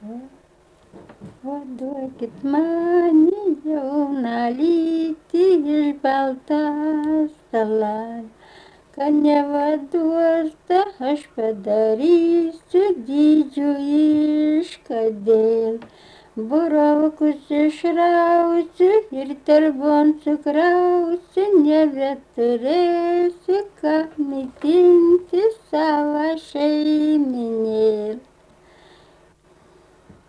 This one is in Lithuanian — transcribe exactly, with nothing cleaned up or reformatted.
Paduokit mane jaunėlytį iš baltos salos, kad nevaduostą aš padarysiu didžių iškadėl. Buraukus išrausiu ir terbon sukrausiu, nebeturėsiu ką maitinti savo šeiminėlį.